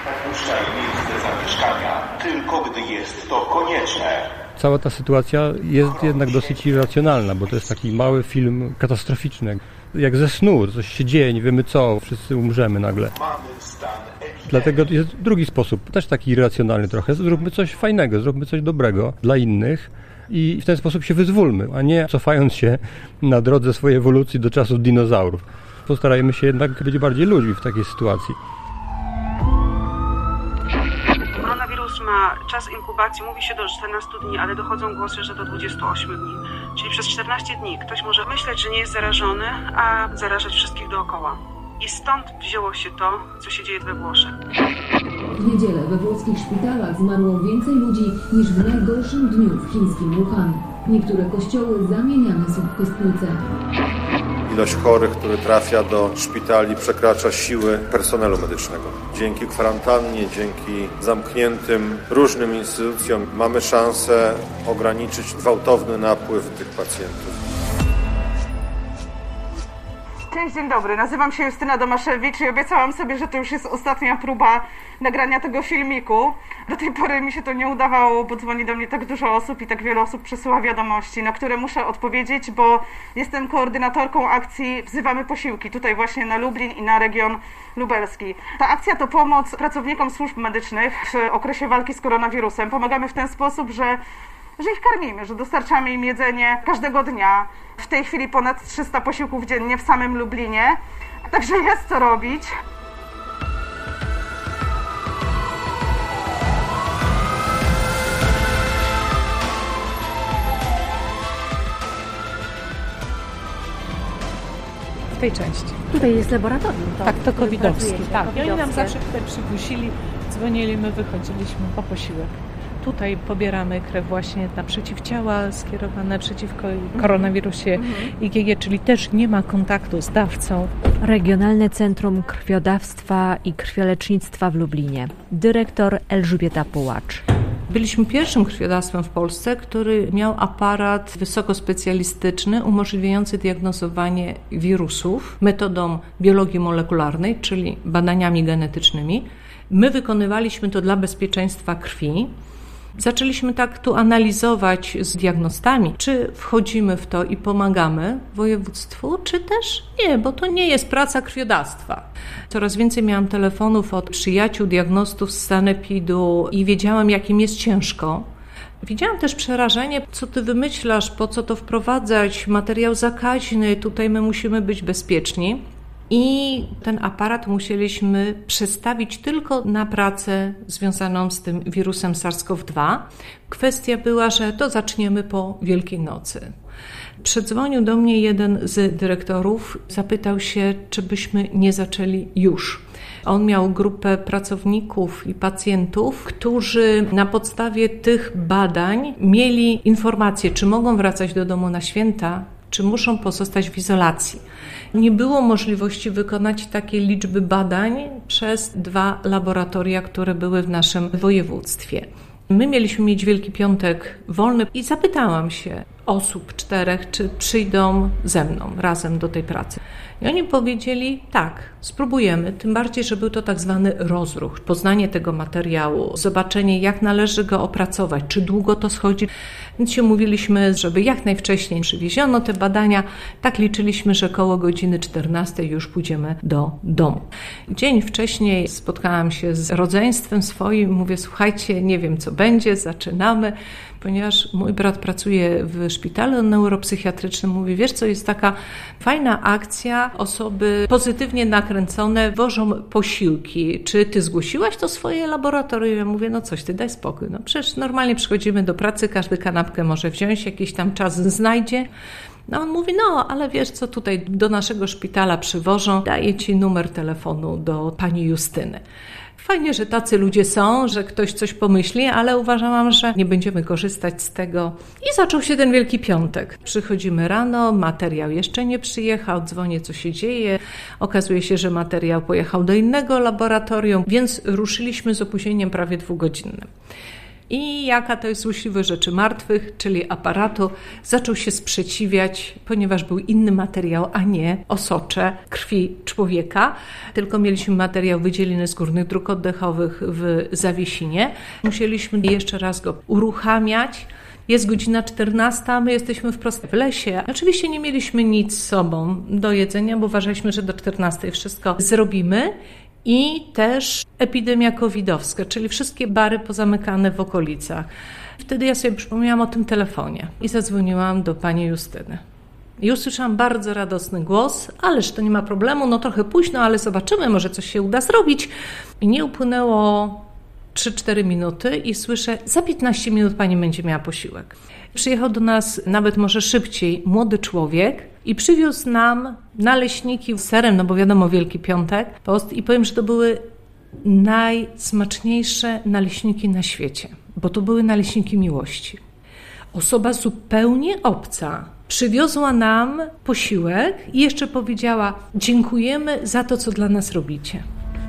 Opuszczaj miejsce zamieszkania tylko gdy jest to konieczne. Cała ta sytuacja jest jednak dosyć irracjonalna, bo to jest taki mały film katastroficzny. Jak ze snu, coś się dzieje, nie wiemy co, wszyscy umrzemy nagle. Dlatego jest drugi sposób, też taki irracjonalny trochę. Zróbmy coś fajnego, zróbmy coś dobrego dla innych i w ten sposób się wyzwólmy, a nie cofając się na drodze swojej ewolucji do czasów dinozaurów. Postarajmy się jednak być bardziej ludźmi w takiej sytuacji. Koronawirus ma czas inkubacji, mówi się do 14 dni, ale dochodzą głosy, że do 28 dni. Czyli przez 14 dni ktoś może myśleć, że nie jest zarażony, a zarażać wszystkich dookoła. I stąd wzięło się to, co się dzieje we Włoszech. W niedzielę we włoskich szpitalach zmarło więcej ludzi niż w najgorszym dniu w chińskim Wuhan. Niektóre kościoły zamieniane są w kostnice. Ilość chorych, który trafia do szpitali, przekracza siły personelu medycznego. Dzięki kwarantannie, dzięki zamkniętym różnym instytucjom mamy szansę ograniczyć gwałtowny napływ tych pacjentów. Cześć, dzień dobry. Nazywam się Justyna Domaszewicz i obiecałam sobie, że to już jest ostatnia próba nagrania tego filmiku. Do tej pory mi się to nie udawało, bo dzwoni do mnie tak dużo osób i tak wiele osób przesyła wiadomości, na które muszę odpowiedzieć, bo jestem koordynatorką akcji Wzywamy Posiłki, tutaj właśnie na Lublin i na region lubelski. Ta akcja to pomoc pracownikom służb medycznych w okresie walki z koronawirusem. Pomagamy w ten sposób, że ich karmimy, że dostarczamy im jedzenie każdego dnia. W tej chwili ponad 300 posiłków dziennie w samym Lublinie, także jest co robić. W tej części. Tutaj jest laboratorium. Tak, to covidowskie. Tak, i oni nam covidowskie. zawsze tutaj przywozili, dzwonili, my wychodziliśmy po posiłek. Tutaj pobieramy krew właśnie na przeciwciała skierowane przeciwko koronawirusie IgG, czyli też nie ma kontaktu z dawcą. Regionalne Centrum Krwiodawstwa i Krwiolecznictwa w Lublinie. Dyrektor Elżbieta Pułacz. Byliśmy pierwszym krwiodawstwem w Polsce, który miał aparat wysokospecjalistyczny umożliwiający diagnozowanie wirusów metodą biologii molekularnej, czyli badaniami genetycznymi. My wykonywaliśmy to dla bezpieczeństwa krwi. Zaczęliśmy tak tu analizować z diagnostami, czy wchodzimy w to i pomagamy województwu, czy też nie, bo to nie jest praca krwiodawstwa. Coraz więcej miałam telefonów od przyjaciół, diagnostów z sanepidu i wiedziałam, jakim jest ciężko. Widziałam też przerażenie, co ty wymyślasz, po co to wprowadzać, materiał zakaźny, tutaj my musimy być bezpieczni. I ten aparat musieliśmy przestawić tylko na pracę związaną z tym wirusem SARS-CoV-2. Kwestia była, że to zaczniemy po Wielkiej Nocy. Przedzwonił do mnie jeden z dyrektorów, zapytał się, czy byśmy nie zaczęli już. On miał grupę pracowników i pacjentów, którzy na podstawie tych badań mieli informację, czy mogą wracać do domu na święta, czy muszą pozostać w izolacji. Nie było możliwości wykonać takiej liczby badań przez 2 laboratoria, które były w naszym województwie. My mieliśmy mieć Wielki Piątek wolny i zapytałam się osób 4, czy przyjdą ze mną razem do tej pracy. I oni powiedzieli tak, spróbujemy, tym bardziej, że był to tak zwany rozruch, poznanie tego materiału, zobaczenie jak należy go opracować, czy długo to schodzi. Więc się mówiliśmy, żeby jak najwcześniej przywieziono te badania. Tak liczyliśmy, że koło godziny 14 już pójdziemy do domu. Dzień wcześniej spotkałam się z rodzeństwem swoim, mówię, słuchajcie, nie wiem co będzie, zaczynamy. Ponieważ mój brat pracuje w szpitalu neuropsychiatrycznym, mówi, wiesz co, jest taka fajna akcja, osoby pozytywnie nakręcone wożą posiłki. Czy ty zgłosiłaś to swoje laboratorium? Ja mówię, no coś ty, daj spokój. No przecież normalnie przychodzimy do pracy, każdy kanapkę może wziąć, jakiś tam czas znajdzie. No on mówi, no ale wiesz co, tutaj do naszego szpitala przywożą, daję ci numer telefonu do pani Justyny. Fajnie, że tacy ludzie są, że ktoś coś pomyśli, ale uważałam, że nie będziemy korzystać z tego. I zaczął się ten Wielki Piątek. Przychodzimy rano, materiał jeszcze nie przyjechał, dzwonię, co się dzieje. Okazuje się, że materiał pojechał do innego laboratorium, więc ruszyliśmy z opóźnieniem prawie 2-godzinnym. I jaka to jest złośliwe rzeczy martwych, czyli aparatu, zaczął się sprzeciwiać, ponieważ był inny materiał, a nie osocze krwi człowieka. Tylko mieliśmy materiał wydzieliny z górnych dróg oddechowych w Zawiesinie. Musieliśmy jeszcze raz go uruchamiać. Jest godzina 14, a my jesteśmy wprost w lesie. Oczywiście nie mieliśmy nic z sobą do jedzenia, bo uważaliśmy, że do 14 wszystko zrobimy. I też epidemia covidowska, czyli wszystkie bary pozamykane w okolicach. Wtedy ja sobie przypomniałam o tym telefonie i zadzwoniłam do pani Justyny. I usłyszałam bardzo radosny głos, ależ to nie ma problemu, no trochę późno, ale zobaczymy, może coś się uda zrobić. I nie upłynęło 3-4 minuty i słyszę, za 15 minut pani będzie miała posiłek. Przyjechał do nas nawet może szybciej młody człowiek i przywiózł nam naleśniki z serem, no bo wiadomo, Wielki Piątek, post, i powiem, że to były najsmaczniejsze naleśniki na świecie, bo to były naleśniki miłości. Osoba zupełnie obca przywiozła nam posiłek i jeszcze powiedziała, dziękujemy za to, co dla nas robicie.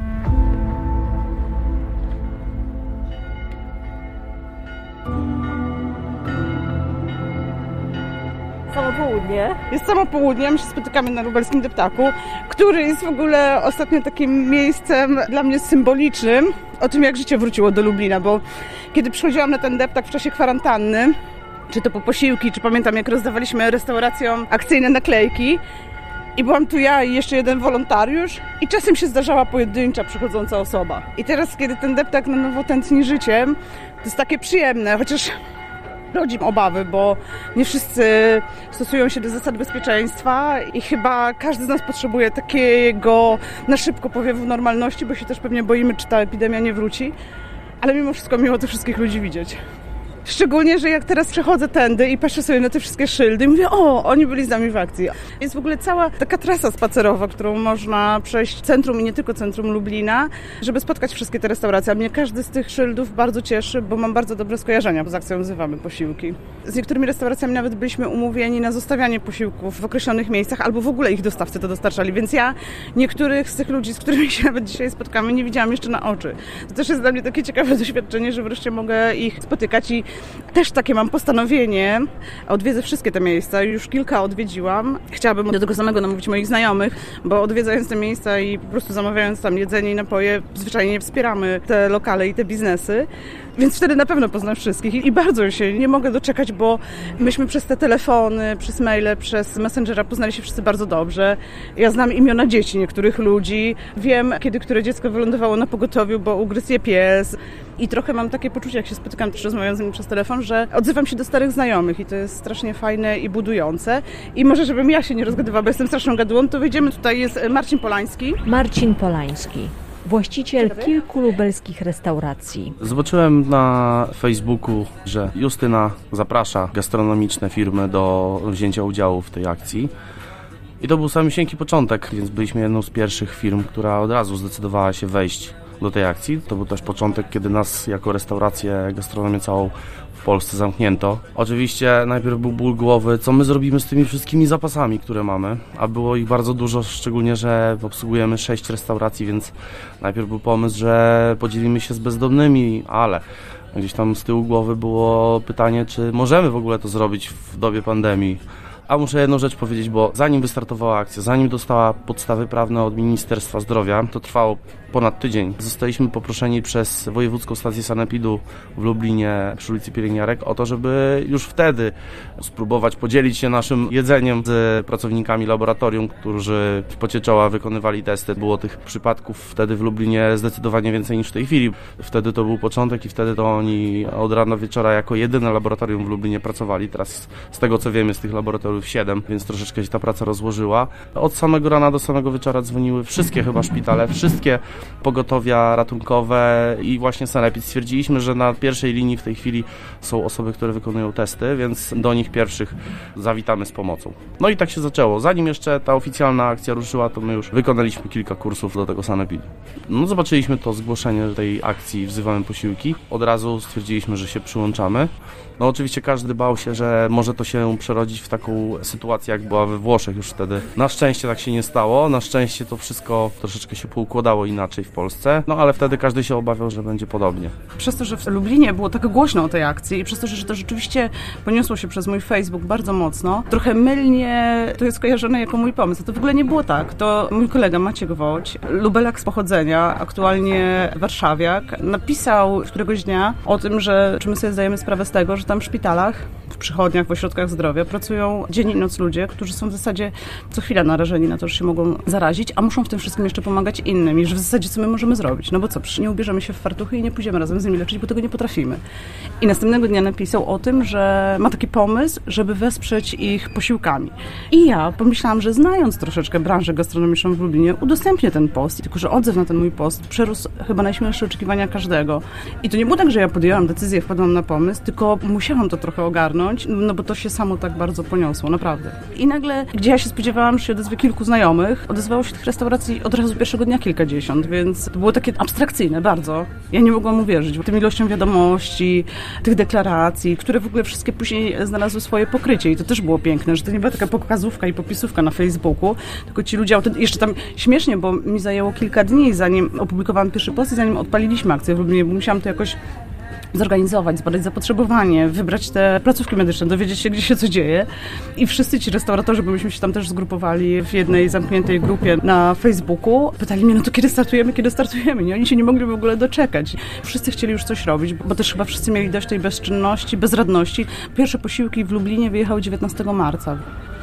Samo południe. Jest samo południe, my się spotykamy na lubelskim deptaku, który jest w ogóle ostatnio takim miejscem dla mnie symbolicznym o tym, jak życie wróciło do Lublina, bo kiedy przychodziłam na ten deptak w czasie kwarantanny, czy to po posiłki, czy pamiętam, jak rozdawaliśmy restauracjom akcyjne naklejki, i byłam tu ja i jeszcze jeden wolontariusz i czasem się zdarzała pojedyncza przychodząca osoba. I teraz, kiedy ten deptak na nowo tętni życiem, to jest takie przyjemne, chociaż rodzi obawy, bo nie wszyscy stosują się do zasad bezpieczeństwa i chyba każdy z nas potrzebuje takiego na szybko powiewu normalności, bo się też pewnie boimy, czy ta epidemia nie wróci. Ale mimo wszystko miło tych wszystkich ludzi widzieć. Szczególnie, że jak teraz przechodzę tędy i patrzę sobie na te wszystkie szyldy i mówię, o, oni byli z nami w akcji. Jest w ogóle cała taka trasa spacerowa, którą można przejść centrum i nie tylko centrum Lublina, żeby spotkać wszystkie te restauracje. A mnie każdy z tych szyldów bardzo cieszy, bo mam bardzo dobre skojarzenia z akcją Wzywamy Posiłki. Z niektórymi restauracjami nawet byliśmy umówieni na zostawianie posiłków w określonych miejscach, albo w ogóle ich dostawcy to dostarczali, więc ja niektórych z tych ludzi, z którymi się nawet dzisiaj spotkamy, nie widziałam jeszcze na oczy. To też jest dla mnie takie ciekawe doświadczenie, że wreszcie mogę ich spotykać i też takie mam postanowienie, odwiedzę wszystkie te miejsca, już kilka odwiedziłam. Chciałabym do tego samego namówić moich znajomych, bo odwiedzając te miejsca i po prostu zamawiając tam jedzenie i napoje, zwyczajnie wspieramy te lokale i te biznesy. Więc wtedy na pewno poznam wszystkich i bardzo się nie mogę doczekać, bo myśmy przez te telefony, przez maile, przez Messengera poznali się wszyscy bardzo dobrze. Ja znam imiona dzieci niektórych ludzi, wiem, kiedy które dziecko wylądowało na pogotowiu, bo ugryzł je pies. I trochę mam takie poczucie, jak się spotykam też rozmawiając z nimi przez telefon, że odzywam się do starych znajomych i to jest strasznie fajne i budujące. I może, żebym ja się nie rozgadywała, bo jestem straszną gadułą, to wyjdziemy. Tutaj jest Marcin Polański. Marcin Polański, właściciel kilku lubelskich restauracji. Zobaczyłem na Facebooku, że Justyna zaprasza gastronomiczne firmy do wzięcia udziału w tej akcji. I to był samysieńki początek, więc byliśmy jedną z pierwszych firm, która od razu zdecydowała się wejść do tej akcji. To był też początek, kiedy nas jako restaurację, gastronomię całą w Polsce zamknięto. Oczywiście najpierw był ból głowy, co my zrobimy z tymi wszystkimi zapasami, które mamy, a było ich bardzo dużo, szczególnie, że obsługujemy 6 restauracji, więc najpierw był pomysł, że podzielimy się z bezdomnymi, ale gdzieś tam z tyłu głowy było pytanie, czy możemy w ogóle to zrobić w dobie pandemii. A muszę jedną rzecz powiedzieć, bo zanim wystartowała akcja, zanim dostała podstawy prawne od Ministerstwa Zdrowia, to trwało ponad tydzień. Zostaliśmy poproszeni przez Wojewódzką Stację Sanepidu w Lublinie przy ulicy Pielęgniarek o to, żeby już wtedy spróbować podzielić się naszym jedzeniem z pracownikami laboratorium, którzy w pocie czoła wykonywali testy. Było tych przypadków wtedy w Lublinie zdecydowanie więcej niż w tej chwili. Wtedy to był początek i wtedy to oni od rana do wieczora jako jedyne laboratorium w Lublinie pracowali. Teraz z tego co wiem jest tych laboratoriów 7, więc troszeczkę się ta praca rozłożyła. Od samego rana do samego wieczora dzwoniły wszystkie chyba szpitale, wszystkie pogotowia ratunkowe i właśnie Sanepid. Stwierdziliśmy, że na pierwszej linii w tej chwili są osoby, które wykonują testy, więc do nich pierwszych zawitamy z pomocą. No i tak się zaczęło. Zanim jeszcze ta oficjalna akcja ruszyła, to my już wykonaliśmy kilka kursów do tego Sanepidu. No zobaczyliśmy to zgłoszenie tej akcji Wzywamy Posiłki. Od razu stwierdziliśmy, że się przyłączamy. No oczywiście każdy bał się, że może to się przerodzić w taką sytuację, jak była we Włoszech już wtedy. Na szczęście tak się nie stało, na szczęście to wszystko troszeczkę się poukładało inaczej w Polsce, no ale wtedy każdy się obawiał, że będzie podobnie. Przez to, że w Lublinie było tak głośno o tej akcji i przez to, że to rzeczywiście poniosło się przez mój Facebook bardzo mocno, trochę mylnie to jest kojarzone jako mój pomysł. To w ogóle nie było tak. To mój kolega Maciek Woć, lubelak z pochodzenia, aktualnie warszawiak, napisał któregoś dnia o tym, że czy my sobie zdajemy sprawę z tego, że tam w szpitalach, w przychodniach, w ośrodkach zdrowia pracują dzień i noc ludzie, którzy są w zasadzie co chwila narażeni na to, że się mogą zarazić, a muszą w tym wszystkim jeszcze pomagać innym i że w zasadzie co my możemy zrobić? No bo co, przecież nie ubierzemy się w fartuchy i nie pójdziemy razem z nimi leczyć, bo tego nie potrafimy. I następnego dnia napisał o tym, że ma taki pomysł, żeby wesprzeć ich posiłkami. I ja pomyślałam, że znając troszeczkę branżę gastronomiczną w Lublinie, udostępnię ten post, tylko że odzew na ten mój post przerósł chyba najśmielsze oczekiwania każdego. I to nie było tak, że ja podjęłam decyzję, wpadłam na pomysł, tylko musiałam to trochę ogarnąć, no bo to się samo tak bardzo poniosło, naprawdę. I nagle, gdzie ja się spodziewałam, że się odezwie kilku znajomych, odezwało się tych restauracji od razu pierwszego dnia kilkadziesiąt, więc to było takie abstrakcyjne bardzo. Ja nie mogłam uwierzyć tym ilością wiadomości, tych deklaracji, które w ogóle wszystkie później znalazły swoje pokrycie i to też było piękne, że to nie była taka pokazówka i popisówka na Facebooku, tylko ci ludzie, jeszcze tam śmiesznie, bo mi zajęło kilka dni, zanim opublikowałam pierwszy post i zanim odpaliliśmy akcję w Lublinie, bo musiałam to jakoś zorganizować, zbadać zapotrzebowanie, wybrać te placówki medyczne, dowiedzieć się, gdzie się co dzieje. I wszyscy ci restauratorzy, bo myśmy się tam też zgrupowali w jednej zamkniętej grupie na Facebooku, pytali mnie, no to kiedy startujemy? Nie? Oni się nie mogli w ogóle doczekać. Wszyscy chcieli już coś robić, bo też chyba wszyscy mieli dość tej bezczynności, bezradności. Pierwsze posiłki w Lublinie wyjechały 19 marca.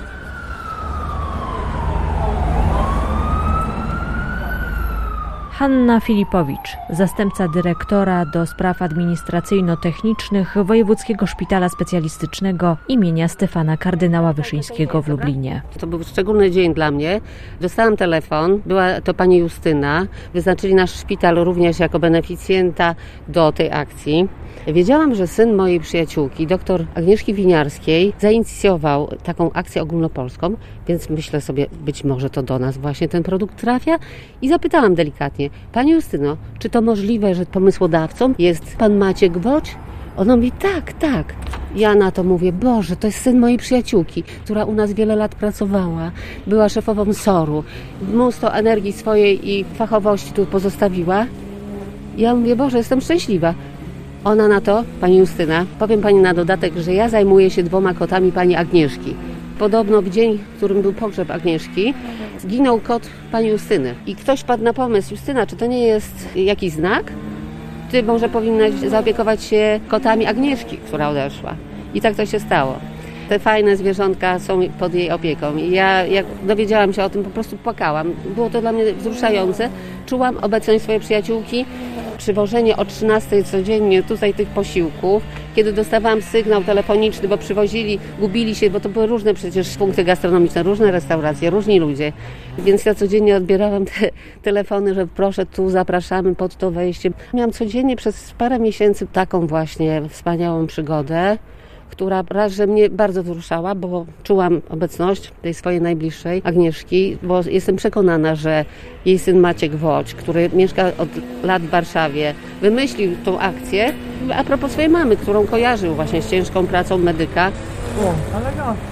Hanna Filipowicz, zastępca dyrektora do spraw administracyjno-technicznych Wojewódzkiego Szpitala Specjalistycznego imienia Stefana Kardynała Wyszyńskiego w Lublinie. To był szczególny dzień dla mnie. Dostałam telefon, była to pani Justyna. Wyznaczyli nasz szpital również jako beneficjenta do tej akcji. Wiedziałam, że syn mojej przyjaciółki, dr Agnieszki Winiarskiej, zainicjował taką akcję ogólnopolską, więc myślę sobie, być może to do nas właśnie ten produkt trafia i zapytałam delikatnie, pani Justyno, czy to możliwe, że pomysłodawcą jest pan Maciek Woć? Ona mówi, tak. Ja na to mówię, Boże, to jest syn mojej przyjaciółki, która u nas wiele lat pracowała, była szefową SOR-u, mnóstwo energii swojej i fachowości tu pozostawiła. Ja mówię, Boże, jestem szczęśliwa. Ona na to, pani Justyna, powiem pani na dodatek, że ja zajmuję się 2 kotami pani Agnieszki. Podobno w dzień, w którym był pogrzeb Agnieszki, zginął kot pani Justyny. I ktoś padł na pomysł, Justyna, czy to nie jest jakiś znak? Ty może powinnaś zaopiekować się kotami Agnieszki, która odeszła. I tak to się stało. Te fajne zwierzątka są pod jej opieką. I ja, jak dowiedziałam się o tym, po prostu płakałam. Było to dla mnie wzruszające. Czułam obecność swojej przyjaciółki. Przywożenie o 13:00 codziennie tutaj tych posiłków, kiedy dostawałam sygnał telefoniczny, bo przywozili, gubili się, bo to były różne przecież punkty gastronomiczne, różne restauracje, różni ludzie. Więc ja codziennie odbierałam te telefony, że proszę, tu zapraszamy pod to wejście. Miałam codziennie przez parę miesięcy taką właśnie wspaniałą przygodę, która raz, że mnie bardzo wzruszała, bo czułam obecność tej swojej najbliższej, Agnieszki, bo jestem przekonana, że jej syn Maciek Woć, który mieszka od lat w Warszawie, wymyślił tą akcję a propos swojej mamy, którą kojarzył właśnie z ciężką pracą medyka. O, elegancko.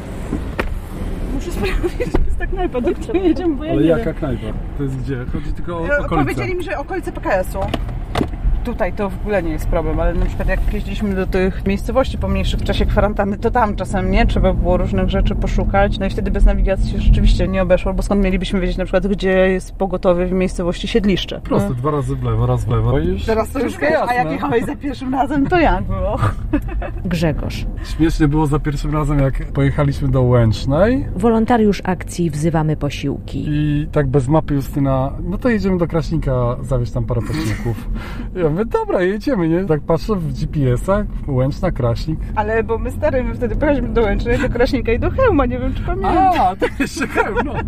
Muszę sprawdzić, że jest ta knajpa, do której jedziemy, bo ja ale nie jaka wiem. knajpa? To jest gdzie? Chodzi tylko o okolice. Powiedzieli mi, że okolice PKS-u. Tutaj to w ogóle nie jest problem, ale na przykład jak jeździliśmy do tych miejscowości pomniejszych w czasie kwarantanny, to tam czasem nie, trzeba było różnych rzeczy poszukać, no i wtedy bez nawigacji się rzeczywiście nie obeszło, bo skąd mielibyśmy wiedzieć na przykład, gdzie jest pogotowie w miejscowości Siedliszcze. Prosto, 2 razy w lewo, raz w lewo. Teraz to już wiesz, a jak jechałeś za pierwszym razem, to jak było? Grzegorz. Śmiesznie było za pierwszym razem, jak pojechaliśmy do Łęcznej. Wolontariusz akcji Wzywamy Posiłki. I tak bez mapy Justyna, no to jedziemy do Kraśnika, zawieźć tam parę posiłków. Ja mówię, dobra, jedziemy, nie? Tak patrzę w GPS-ach, Łęczna, Kraśnik. Ale bo my wtedy pojechaliśmy do Łęcznej, do Kraśnika i do Chełma, nie wiem czy pamiętasz. A, to jeszcze Chełm, no.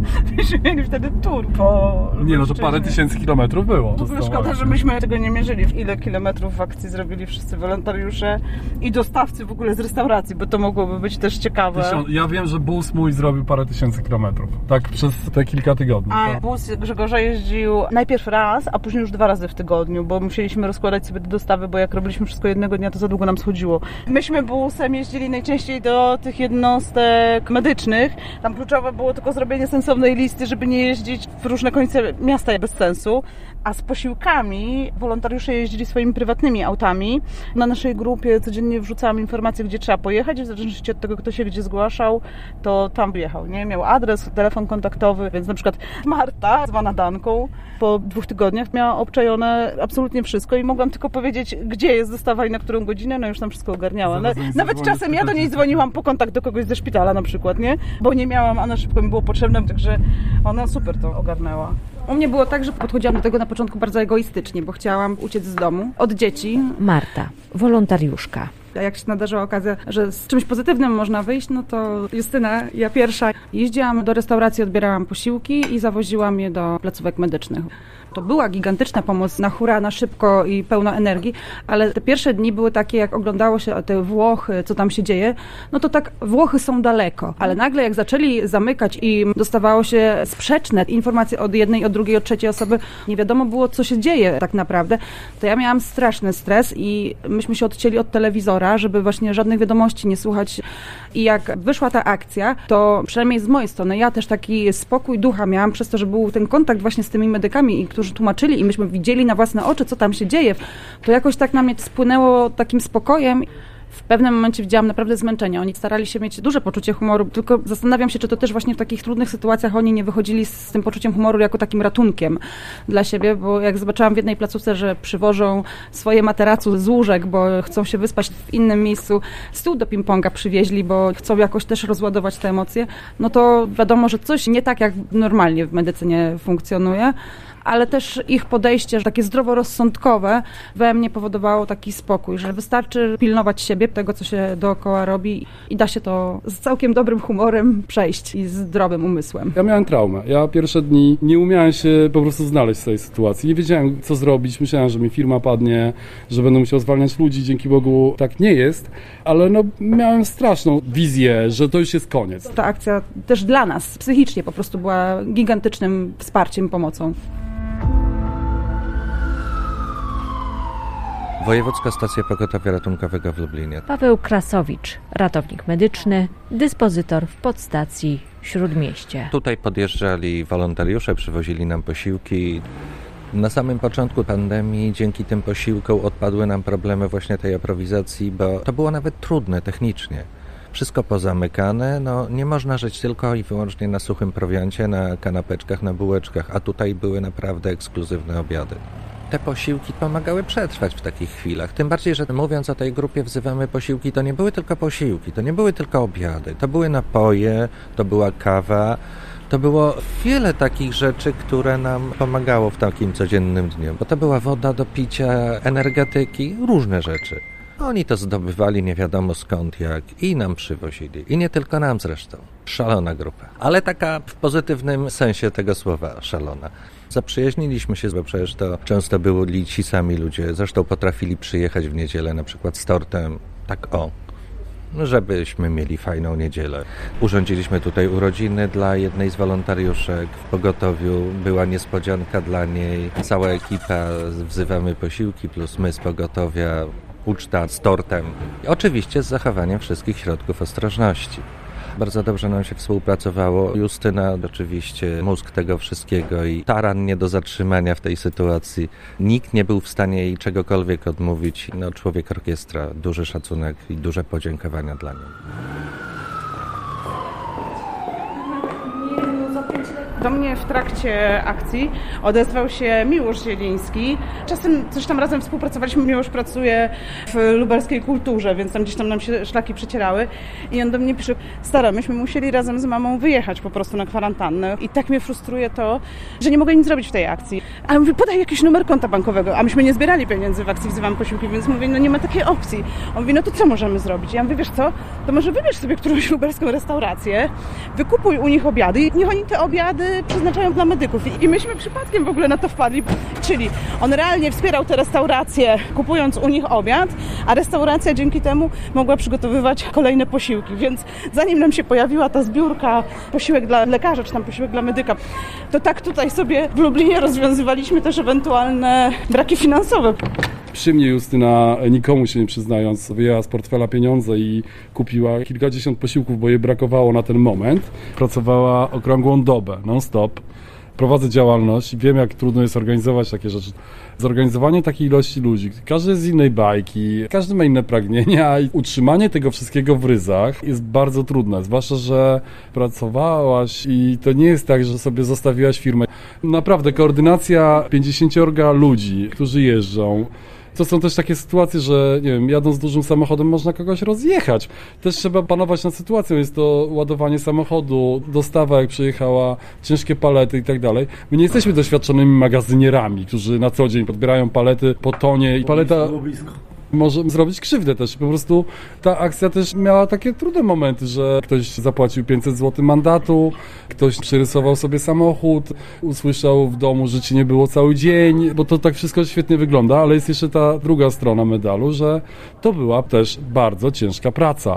Myśmy mieli wtedy tour po Nie no, to parę tysięcy kilometrów było. W ogóle szkoda, że myśmy tego nie mierzyli. Ile kilometrów w akcji zrobili wszyscy wolontariusze i dostawcy w ogóle z restauracji, bo to mogłoby być też ciekawe. Ja wiem, że bus mój zrobił parę tysięcy kilometrów. Tak przez te kilka tygodni. A bus Grzegorza jeździł najpierw raz, a później już 2 razy w tygodniu, bo musieliśmy rozkładać sobie te dostawy, bo jak robiliśmy wszystko jednego dnia, to za długo nam schodziło. Myśmy busem jeździli najczęściej do tych jednostek medycznych. Tam kluczowe było tylko zrobienie sensownej listy, żeby nie jeździć w różne końce miasta bez sensu. A z posiłkami wolontariusze jeździli swoimi prywatnymi autami. Na naszej grupie codziennie wrzucałam informacje, gdzie trzeba pojechać. W zależności od tego, kto się gdzie zgłaszał, to tam jechał. Nie? Miał adres, telefon kontaktowy, więc na przykład Marta, zwana Danką, po 2 tygodniach miała obczajone absolutnie wszystko i mogłam tylko powiedzieć, gdzie jest dostawa i na którą godzinę, no już tam wszystko ogarniała. Nawet czasem ja do niej dzwoniłam po kontakt do kogoś ze szpitala na przykład, nie? Bo nie miałam, a na szybko mi było potrzebne, także ona super to ogarnęła. U mnie było tak, że podchodziłam do tego na początku bardzo egoistycznie, bo chciałam uciec z domu od dzieci. Marta, wolontariuszka. A jak się nadarzyła okazja, że z czymś pozytywnym można wyjść, no to Justyna, ja pierwsza, jeździłam do restauracji, odbierałam posiłki i zawoziłam je do placówek medycznych. To była gigantyczna pomoc, na hura, na szybko i pełno energii, ale te pierwsze dni były takie, jak oglądało się te Włochy, co tam się dzieje, no to tak Włochy są daleko, ale nagle jak zaczęli zamykać i dostawało się sprzeczne informacje od jednej, od drugiej, od trzeciej osoby, nie wiadomo było, co się dzieje tak naprawdę, to ja miałam straszny stres i myśmy się odcięli od telewizora, żeby właśnie żadnych wiadomości nie słuchać. I jak wyszła ta akcja, to przynajmniej z mojej strony, ja też taki spokój ducha miałam przez to, że był ten kontakt właśnie z tymi medykami, którzy tłumaczyli i myśmy widzieli na własne oczy, co tam się dzieje. To jakoś tak na mnie spłynęło takim spokojem. W pewnym momencie widziałam naprawdę zmęczenie. Oni starali się mieć duże poczucie humoru, tylko zastanawiam się, czy to też właśnie w takich trudnych sytuacjach oni nie wychodzili z tym poczuciem humoru jako takim ratunkiem dla siebie, bo jak zobaczyłam w jednej placówce, że przywożą swoje materacu z łóżek, bo chcą się wyspać w innym miejscu, stół do ping-ponga przywieźli, bo chcą jakoś też rozładować te emocje, no to wiadomo, że coś nie tak, jak normalnie w medycynie funkcjonuje. Ale też ich podejście, takie zdroworozsądkowe, we mnie powodowało taki spokój, że wystarczy pilnować siebie, tego, co się dookoła robi i da się to z całkiem dobrym humorem przejść i zdrowym umysłem. Ja miałem traumę. Ja pierwsze dni nie umiałem się po prostu znaleźć w tej sytuacji. Nie wiedziałem, co zrobić. Myślałem, że mi firma padnie, że będę musiał zwalniać ludzi. Dzięki Bogu tak nie jest, ale no, miałem straszną wizję, że to już jest koniec. Ta akcja też dla nas psychicznie po prostu była gigantycznym wsparciem, pomocą. Wojewódzka Stacja Pogotowia Ratunkowego w Lublinie. Paweł Krasowicz, ratownik medyczny, dyspozytor w podstacji Śródmieście. Tutaj podjeżdżali wolontariusze, przywozili nam posiłki. Na samym początku pandemii dzięki tym posiłkom odpadły nam problemy właśnie tej aprowizacji, bo to było nawet trudne technicznie. Wszystko pozamykane, no nie można żyć tylko i wyłącznie na suchym prowiancie, na kanapeczkach, na bułeczkach, a tutaj były naprawdę ekskluzywne obiady. Te posiłki pomagały przetrwać w takich chwilach. Tym bardziej, że mówiąc o tej grupie wzywamy posiłki, to nie były tylko posiłki, to nie były tylko obiady, to były napoje, to była kawa, to było wiele takich rzeczy, które nam pomagało w takim codziennym dniu. Bo to była woda do picia, energetyki, różne rzeczy. Oni to zdobywali nie wiadomo skąd jak i nam przywozili. I nie tylko nam zresztą. Szalona grupa. Ale taka w pozytywnym sensie tego słowa szalona. Zaprzyjaźniliśmy się, bo przecież to często byli ci sami ludzie. Zresztą potrafili przyjechać w niedzielę na przykład z tortem. Tak żebyśmy mieli fajną niedzielę. Urządziliśmy tutaj urodziny dla jednej z wolontariuszek w pogotowiu. Była niespodzianka dla niej. Cała ekipa, wzywamy posiłki plus my z pogotowia. Uczta z tortem. Oczywiście z zachowaniem wszystkich środków ostrożności. Bardzo dobrze nam się współpracowało. Justyna oczywiście mózg tego wszystkiego i taran nie do zatrzymania w tej sytuacji. Nikt nie był w stanie jej czegokolwiek odmówić. No, człowiek orkiestra, duży szacunek i duże podziękowania dla niej. Do mnie w trakcie akcji odezwał się Miłosz Zieliński. Czasem coś tam razem współpracowaliśmy. Miłosz pracuje w lubelskiej kulturze, więc tam gdzieś tam nam się szlaki przecierały. I on do mnie pisze: stara, myśmy musieli razem z mamą wyjechać po prostu na kwarantannę. I tak mnie frustruje to, że nie mogę nic zrobić w tej akcji. A ja mówię: podaj jakiś numer konta bankowego. A myśmy nie zbierali pieniędzy w akcji Wzywam Posiłki, więc mówię: no nie ma takiej opcji. On mówi: no to co możemy zrobić? Ja mówię: wiesz co, to może wybierz sobie którąś lubelską restaurację, wykupuj u nich obiady i niech oni te obiady przeznaczają dla medyków. I myśmy przypadkiem w ogóle na to wpadli. Czyli on realnie wspierał te restauracje, kupując u nich obiad, a restauracja dzięki temu mogła przygotowywać kolejne posiłki. Więc zanim nam się pojawiła ta zbiórka posiłek dla lekarza, czy tam posiłek dla medyka, to tak tutaj sobie w Lublinie rozwiązywaliśmy też ewentualne braki finansowe. Przy mnie Justyna, nikomu się nie przyznając, wyjęła z portfela pieniądze i kupiła kilkadziesiąt posiłków, bo jej brakowało na ten moment. Pracowała okrągłą dobę, non-stop. Prowadzę działalność i wiem, jak trudno jest organizować takie rzeczy. Zorganizowanie takiej ilości ludzi, każdy jest z innej bajki, każdy ma inne pragnienia i utrzymanie tego wszystkiego w ryzach jest bardzo trudne, zwłaszcza, że pracowałaś i to nie jest tak, że sobie zostawiłaś firmę. Naprawdę, koordynacja 50 ludzi, którzy jeżdżą. To są też takie sytuacje, że nie wiem, jadąc dużym samochodem można kogoś rozjechać. Też trzeba panować nad sytuacją. Jest to ładowanie samochodu, dostawa jak przyjechała, ciężkie palety i tak dalej. My nie jesteśmy doświadczonymi magazynierami, którzy na co dzień podbierają palety po tonie i paleta może zrobić krzywdę też. Po prostu ta akcja też miała takie trudne momenty, że ktoś zapłacił 500 zł mandatu, ktoś przyrysował sobie samochód, usłyszał w domu, że ci nie było cały dzień, bo to tak wszystko świetnie wygląda, ale jest jeszcze ta druga strona medalu, że to była też bardzo ciężka praca.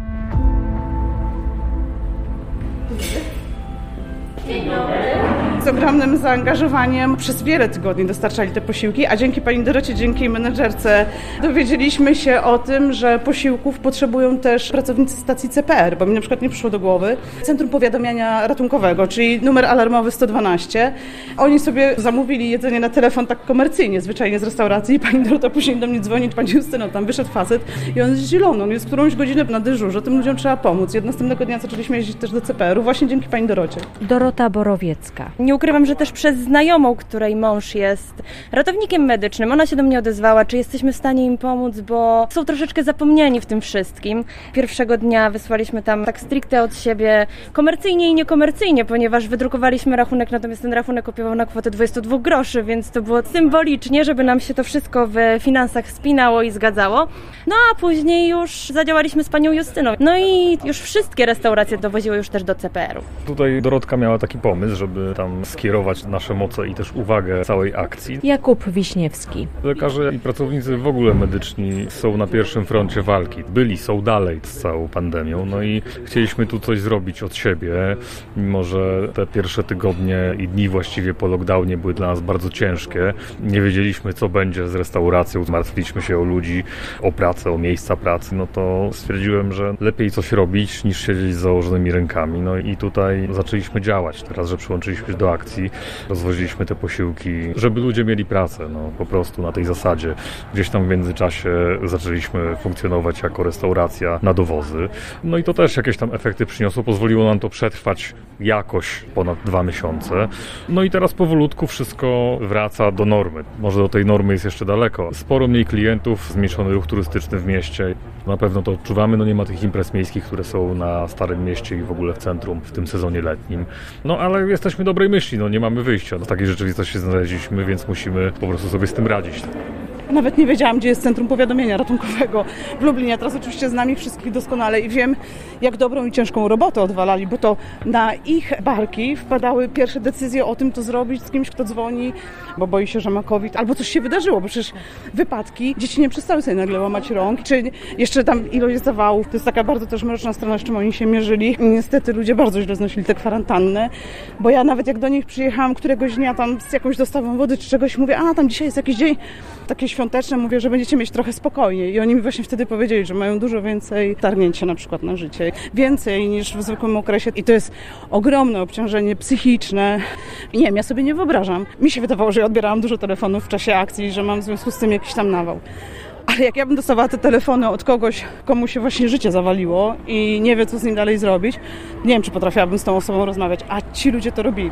Z ogromnym zaangażowaniem przez wiele tygodni dostarczali te posiłki, a dzięki pani Dorocie, dzięki menedżerce dowiedzieliśmy się o tym, że posiłków potrzebują też pracownicy stacji CPR, bo mi na przykład nie przyszło do głowy. Centrum Powiadamiania Ratunkowego, czyli numer alarmowy 112. Oni sobie zamówili jedzenie na telefon tak komercyjnie, zwyczajnie z restauracji i pani Dorota później do mnie dzwoni, pani Justyno, tam wyszedł facet i on jest zielony, on jest którąś godzinę na dyżurze, tym ludziom trzeba pomóc. I od następnego dnia zaczęliśmy jeździć też do CPR-u, właśnie dzięki pani Dorocie. Dorota Borowiecka. Nie ukrywam, że też przez znajomą, której mąż jest ratownikiem medycznym. Ona się do mnie odezwała, czy jesteśmy w stanie im pomóc, bo są troszeczkę zapomniani w tym wszystkim. Pierwszego dnia wysłaliśmy tam tak stricte od siebie komercyjnie i niekomercyjnie, ponieważ wydrukowaliśmy rachunek, natomiast ten rachunek opiewał na kwotę 22 groszy, więc to było symbolicznie, żeby nam się to wszystko w finansach spinało i zgadzało. No a później już zadziałaliśmy z panią Justyną. No i już wszystkie restauracje dowoziły już też do CPR-u. Tutaj Dorotka miała taki pomysł, żeby tam skierować nasze moce i też uwagę całej akcji. Jakub Wiśniewski. Lekarze i pracownicy w ogóle medyczni są na pierwszym froncie walki. Są dalej z całą pandemią. No i chcieliśmy tu coś zrobić od siebie, mimo że te pierwsze tygodnie i dni właściwie po lockdownie były dla nas bardzo ciężkie. Nie wiedzieliśmy, co będzie z restauracją. Zmartwiliśmy się o ludzi, o pracę, o miejsca pracy. No to stwierdziłem, że lepiej coś robić, niż siedzieć z założonymi rękami. No i tutaj zaczęliśmy działać. Teraz, że przyłączyliśmy się do akcji, rozwoziliśmy te posiłki, żeby ludzie mieli pracę, no po prostu na tej zasadzie. Gdzieś tam w międzyczasie zaczęliśmy funkcjonować jako restauracja na dowozy. No i to też jakieś tam efekty przyniosło, pozwoliło nam to przetrwać jakoś ponad 2 miesiące. No i teraz powolutku wszystko wraca do normy. Może do tej normy jest jeszcze daleko. Sporo mniej klientów, zmniejszony ruch turystyczny w mieście. Na pewno to odczuwamy, no nie ma tych imprez miejskich, które są na Starym Mieście i w ogóle w centrum w tym sezonie letnim. No ale jesteśmy dobrej myśli, no nie mamy wyjścia. Do takiej rzeczywistości się znaleźliśmy, więc musimy po prostu sobie z tym radzić. Nawet nie wiedziałam, gdzie jest Centrum Powiadamiania Ratunkowego w Lublinie. Teraz oczywiście znam ich wszystkich doskonale i wiem, jak dobrą i ciężką robotę odwalali, bo to na ich barki wpadały pierwsze decyzje o tym, co zrobić z kimś, kto dzwoni, bo boi się, że ma COVID, albo coś się wydarzyło, bo przecież wypadki, dzieci nie przestały sobie nagle łamać rąk, czy jeszcze tam ilość zawałów, to jest taka bardzo też mroczna strona, z czym oni się mierzyli. I niestety ludzie bardzo źle znosili te kwarantanny, bo ja nawet jak do nich przyjechałam któregoś dnia tam z jakąś dostawą wody czy czegoś, mówię, a tam dzisiaj jest jakiś dzień taki świąteczny, mówię, że będziecie mieć trochę spokojniej. I oni mi właśnie wtedy powiedzieli, że mają dużo więcej targnięcia na przykład na życie. Więcej niż w zwykłym okresie. I to jest ogromne obciążenie psychiczne. Nie wiem, ja sobie nie wyobrażam. Mi się wydawało, że ja odbierałam dużo telefonów w czasie akcji, że mam w związku z tym jakiś tam nawał. Ale Ale jak ja bym dostawała te telefony od kogoś, komu się właśnie życie zawaliło i nie wie, co z nim dalej zrobić, nie wiem, czy potrafiłabym z tą osobą rozmawiać, a ci ludzie to robili.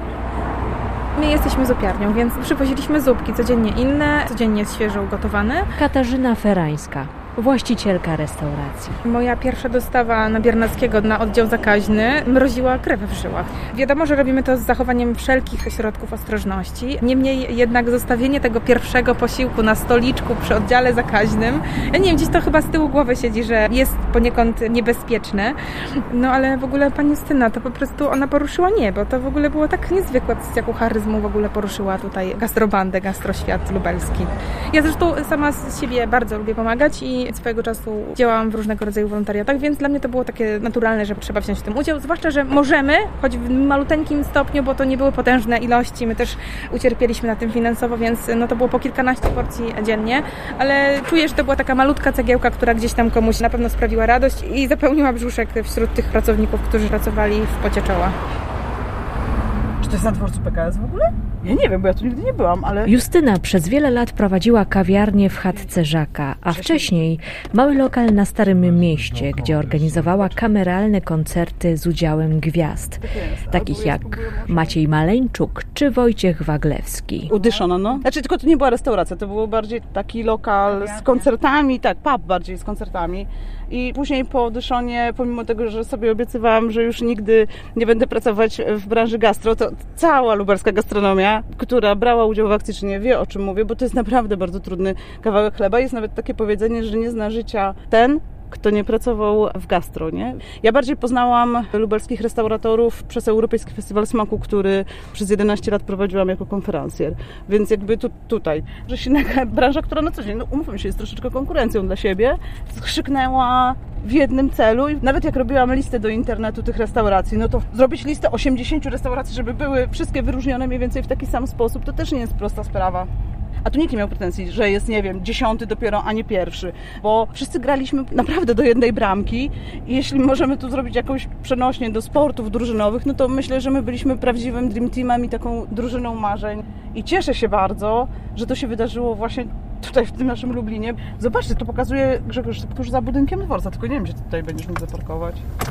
My jesteśmy zupiarnią, więc przywoziliśmy zupki codziennie inne, codziennie świeżo ugotowane. Katarzyna Ferańska, właścicielka restauracji. Moja pierwsza dostawa na Biernackiego na oddział zakaźny mroziła krew w żyłach. Wiadomo, że robimy to z zachowaniem wszelkich środków ostrożności. Niemniej jednak zostawienie tego pierwszego posiłku na stoliczku przy oddziale zakaźnym, ja nie wiem, gdzieś to chyba z tyłu głowy siedzi, że jest poniekąd niebezpieczne. No ale w ogóle pani Justyna, to po prostu ona poruszyła niebo. To w ogóle było tak niezwykłe, z jaką charyzmą w ogóle poruszyła tutaj gastrobandę, gastroświat lubelski. Ja zresztą sama z siebie bardzo lubię pomagać i swojego czasu działałam w różnego rodzaju wolontariatach, więc dla mnie to było takie naturalne, że trzeba wziąć w tym udział, zwłaszcza, że możemy, choć w maluteńkim stopniu, bo to nie były potężne ilości, my też ucierpieliśmy na tym finansowo, więc no to było po kilkanaście porcji dziennie, ale czuję, że to była taka malutka cegiełka, która gdzieś tam komuś na pewno sprawiła radość i zapełniła brzuszek wśród tych pracowników, którzy pracowali w pocie czoła. Czy to jest na dworcu PKS w ogóle? Ja nie wiem, bo ja tu nigdy nie byłam, ale... Justyna przez wiele lat prowadziła kawiarnię w chatce Żaka, a wcześniej mały lokal na Starym Mieście, gdzie organizowała kameralne koncerty z udziałem gwiazd, takich jak Maciej Maleńczuk czy Wojciech Waglewski. Udyszono, no. Znaczy, tylko to nie była restauracja, to był bardziej taki lokal z koncertami, tak, pub bardziej z koncertami. I później po Oddyszonie, pomimo tego, że sobie obiecywałam, że już nigdy nie będę pracować w branży gastro, to cała lubelska gastronomia, która brała udział w akcji, czy nie wie, o czym mówię, bo to jest naprawdę bardzo trudny kawałek chleba. Jest nawet takie powiedzenie, że nie zna życia ten, kto nie pracował w gastro, nie? Ja bardziej poznałam lubelskich restauratorów przez Europejski Festiwal Smaku, który przez 11 lat prowadziłam jako konferencjer. Więc jakby tutaj, że się branża, która na co dzień, no umówmy się, jest troszeczkę konkurencją dla siebie, skrzyknęła w jednym celu i nawet jak robiłam listę do internetu tych restauracji, no to zrobić listę 80 restauracji, żeby były wszystkie wyróżnione mniej więcej w taki sam sposób, to też nie jest prosta sprawa. A tu nikt nie miał pretensji, że jest, nie wiem, 10 dopiero, a nie pierwszy. Bo wszyscy graliśmy naprawdę do jednej bramki i jeśli możemy tu zrobić jakąś przenośnię do sportów drużynowych, no to myślę, że my byliśmy prawdziwym dream teamem i taką drużyną marzeń. I cieszę się bardzo, że to się wydarzyło właśnie tutaj w tym naszym Lublinie. Zobaczcie, to pokazuje Grzegorz tuż za budynkiem dworca, tylko nie wiem, gdzie tutaj będziesz mógł zaparkować.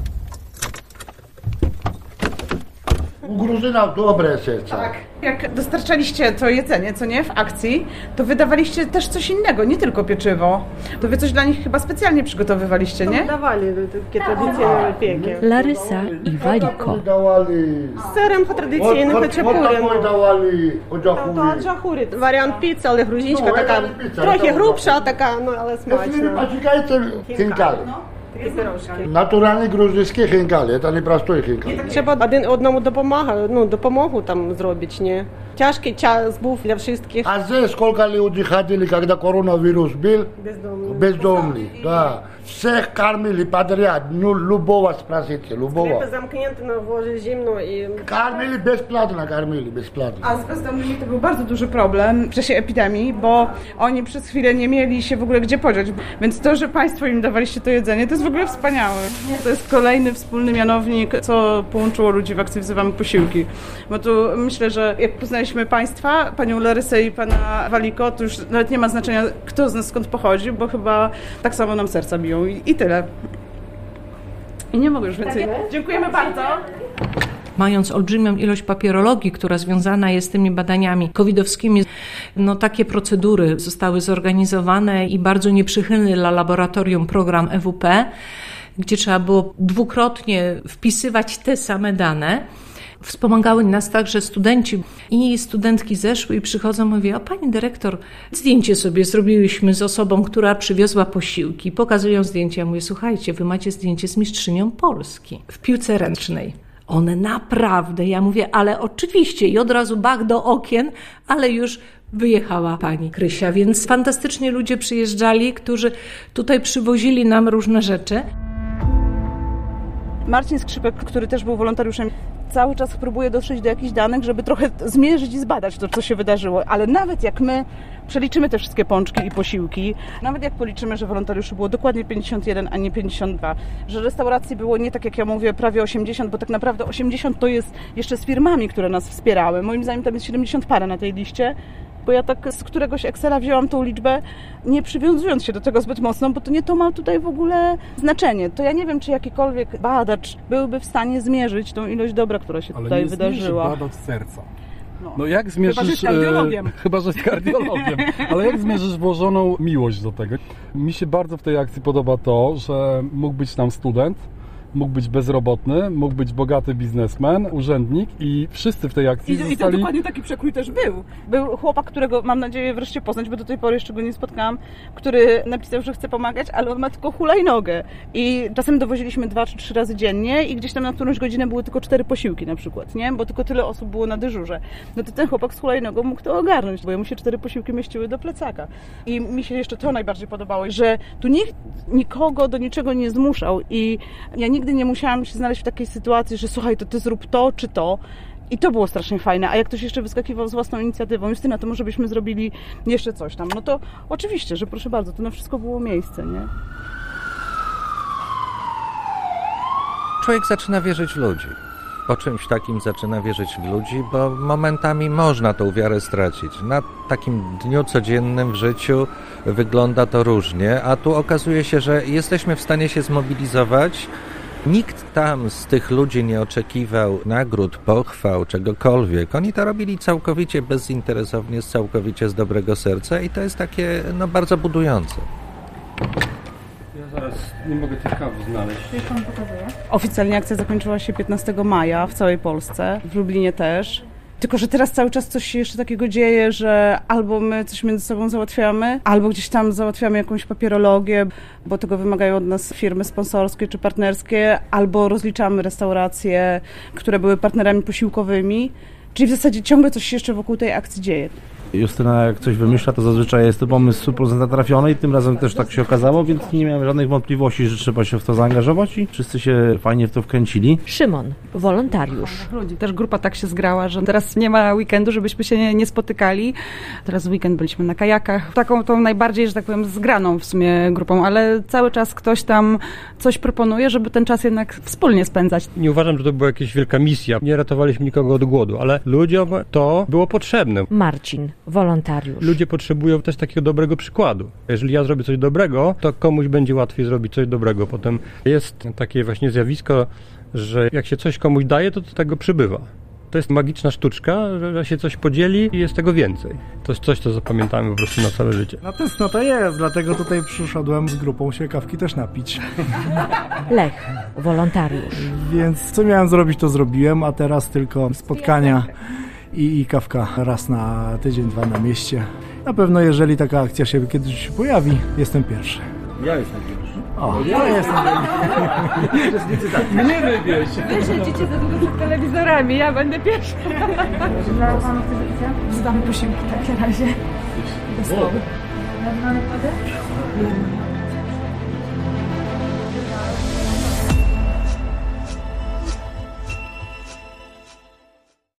U Gruzyna dobre serce. Tak. Jak dostarczaliście to jedzenie, co nie, w akcji, to wydawaliście też coś innego, nie tylko pieczywo. To wy coś dla nich chyba specjalnie przygotowywaliście, nie? Dawali takie tradycyjne piekie. Larysa i Waliko. Z serem tradycyjnym хачапурі. Dawali odziachury. Wariant pizzy, ale gruzińska taka, trochę grubsza taka, no ale smaczna. A czekajcie, chinkali. Naturalny gruzyjski chinkali, to nie prosty chinkali. Trzeba один одному допомогу там zrobić, nie? Ciężki czas był dla wszystkich. A здесь сколько люди ходили, когда коронавирус был? Бездомные. Да. Всех кормили подряд, ну любого спросите, любого. Sklepy zamknięte na dworze zimno i... Kормили бесплатно. A z bezdomnymi to był bardzo duży problem w czasie epidemii, bo oni przez chwilę nie mieli się w ogóle gdzie podziać. Więc to, że Państwo im dawaliście to jedzenie, to jest w ogóle wspaniałe. To jest kolejny wspólny mianownik, co połączyło ludzi w akcji Wzywamy Posiłki. Bo tu myślę, że jak poznaliśmy Państwa, Panią Larysę i Pana Waliko, to już nawet nie ma znaczenia, kto z nas skąd pochodzi, bo chyba tak samo nam serca biją. I tyle. I nie mogę już więcej. Dziękujemy bardzo. Mając olbrzymią ilość papierologii, która związana jest z tymi badaniami covidowskimi, no takie procedury zostały zorganizowane i bardzo nieprzychylny dla laboratorium program EWP, gdzie trzeba było dwukrotnie wpisywać te same dane. Wspomagały nas także studenci i studentki zeszły i przychodzą i mówią: o pani dyrektor, zdjęcie sobie zrobiłyśmy z osobą, która przywiozła posiłki. Pokazują zdjęcie, ja mówię: słuchajcie, wy macie zdjęcie z mistrzynią Polski w piłce ręcznej. One naprawdę, ja mówię, ale oczywiście i od razu bach do okien, ale już wyjechała pani Krysia, więc fantastycznie ludzie przyjeżdżali, którzy tutaj przywozili nam różne rzeczy. Marcin Skrzypek, który też był wolontariuszem, cały czas próbuje dotrzeć do jakichś danych, żeby trochę zmierzyć i zbadać to, co się wydarzyło. Ale nawet jak my przeliczymy te wszystkie pączki i posiłki, nawet jak policzymy, że wolontariuszy było dokładnie 51, a nie 52, że restauracji było nie tak jak ja mówię, prawie 80, bo tak naprawdę 80 to jest jeszcze z firmami, które nas wspierały. Moim zdaniem tam jest 70 parę na tej liście. Bo ja tak z któregoś Excela wzięłam tą liczbę, nie przywiązując się do tego zbyt mocno, bo to nie to ma tutaj w ogóle znaczenie. To ja nie wiem, czy jakikolwiek badacz byłby w stanie zmierzyć tą ilość dobra, która się tutaj wydarzyła. Ale nie badacz serca. No jak zmierzysz... Chyba, że jest kardiologiem. Chyba, że jest kardiologiem. Ale jak zmierzysz włożoną miłość do tego? Mi się bardzo w tej akcji podoba to, że mógł być tam student, mógł być bezrobotny, mógł być bogaty biznesmen, urzędnik i wszyscy w tej akcji zostali... I to dokładnie taki przekrój też był. Był chłopak, którego mam nadzieję wreszcie poznać, bo do tej pory jeszcze go nie spotkałam, który napisał, że chce pomagać, ale on ma tylko hulajnogę. I czasem dowoziliśmy 2 czy 3 razy dziennie i gdzieś tam na którąś godzinę były tylko 4 posiłki na przykład, nie? Bo tylko tyle osób było na dyżurze. No to ten chłopak z hulajnogą mógł to ogarnąć, bo jemu się 4 posiłki mieściły do plecaka. I mi się jeszcze to najbardziej podobało, że tu nikt nikogo do niczego nie zmuszał i ja nigdy nie musiałam się znaleźć w takiej sytuacji, że słuchaj, to ty zrób to czy to. I to było strasznie fajne. A jak ktoś jeszcze wyskakiwał z własną inicjatywą, Justyna, to może byśmy zrobili jeszcze coś tam. No to oczywiście, że proszę bardzo, to na wszystko było miejsce, nie? Człowiek zaczyna wierzyć w ludzi. Po czymś takim zaczyna wierzyć w ludzi, bo momentami można tą wiarę stracić. Na takim dniu codziennym w życiu wygląda to różnie, a tu okazuje się, że jesteśmy w stanie się zmobilizować. Nikt tam z tych ludzi nie oczekiwał nagród, pochwał, czegokolwiek. Oni to robili całkowicie bezinteresownie, całkowicie z dobrego serca i to jest takie bardzo budujące. Ja zaraz nie mogę tych kaw znaleźć. Oficjalnie akcja zakończyła się 15 maja w całej Polsce, w Lublinie też. Tylko że teraz cały czas coś się jeszcze takiego dzieje, że albo my coś między sobą załatwiamy, albo gdzieś tam załatwiamy jakąś papierologię, bo tego wymagają od nas firmy sponsorskie czy partnerskie, albo rozliczamy restauracje, które były partnerami posiłkowymi. Czyli w zasadzie ciągle coś się jeszcze wokół tej akcji dzieje. Justyna jak coś wymyśla, to zazwyczaj jest to pomysł 100% trafiony i tym razem też tak się okazało, więc nie miałem żadnych wątpliwości, że trzeba się w to zaangażować i wszyscy się fajnie w to wkręcili. Szymon, wolontariusz. Też grupa tak się zgrała, że teraz nie ma weekendu, żebyśmy się nie spotykali. Teraz w weekend byliśmy na kajakach. Taką tą najbardziej, że tak powiem, zgraną w sumie grupą, ale cały czas ktoś tam coś proponuje, żeby ten czas jednak wspólnie spędzać. Nie uważam, że to była jakaś wielka misja. Nie ratowaliśmy nikogo od głodu, ale ludziom to było potrzebne. Marcin, wolontariusz. Ludzie potrzebują też takiego dobrego przykładu. Jeżeli ja zrobię coś dobrego, to komuś będzie łatwiej zrobić coś dobrego. Potem jest takie właśnie zjawisko, że jak się coś komuś daje, to tego przybywa. To jest magiczna sztuczka, że się coś podzieli i jest tego więcej. To jest coś, co zapamiętamy po prostu na całe życie. No tęsknota jest, dlatego tutaj przyszedłem z grupą się kawki też napić. Lech, wolontariusz. Więc co miałem zrobić, to zrobiłem, a teraz tylko spotkania i kawka raz na tydzień, 2 na mieście. Na pewno jeżeli taka akcja się kiedyś pojawi, jestem pierwszy. Ja jestem pierwszy. O, ja jestem Mnie wybierz. Wy siedzicie za długo przed telewizorami, ja będę pierwsza. Dla panów chcesz picia? Zdamy posiłki w takim razie. Do stołu. Nadwane wody?